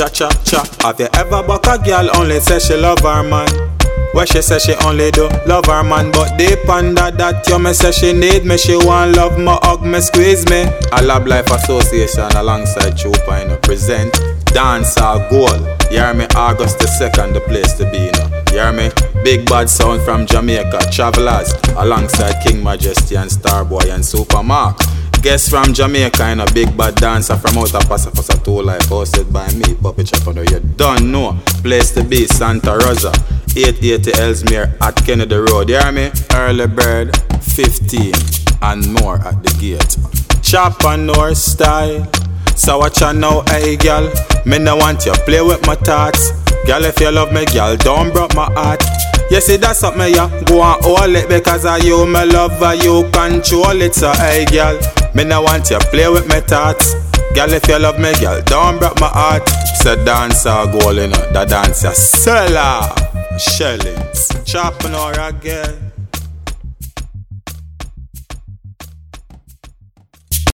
Cha cha cha. Have you ever buck a girl only say she love her man? Where she say she only do love her man, but deep under that you me say she need me. She want love me, hug me, squeeze me. A Love Life Association alongside Chupa, you know, present Dancehall Gold. You hear me? August the 2nd, the place to be, you know. You hear me? Big bad sound from Jamaica, Travelers alongside King Majesty and Starboy and Supermark. Guests from Jamaica, you know, big bad dancer from out of Pasa 2 Life, hosted by me, Puppy Chapando. You don't know. Place to be, Santa Rosa, 880 Ellesmere at Kennedy Road. You hear me? Early Bird, 15 and more at the gate. Chop and North style. So watch you now, hey girl. Me no want you play with my thoughts. Girl, if you love me, girl, don't break my heart. You see that's something, yeah. Go and hold it because of you, me love her, you control it. So hey girl, me no want you play with my thoughts. Girl, if you love me, girl, don't break my heart. Say Dancehall Gold, you know, the dancer sell off shellings. Chopping or again.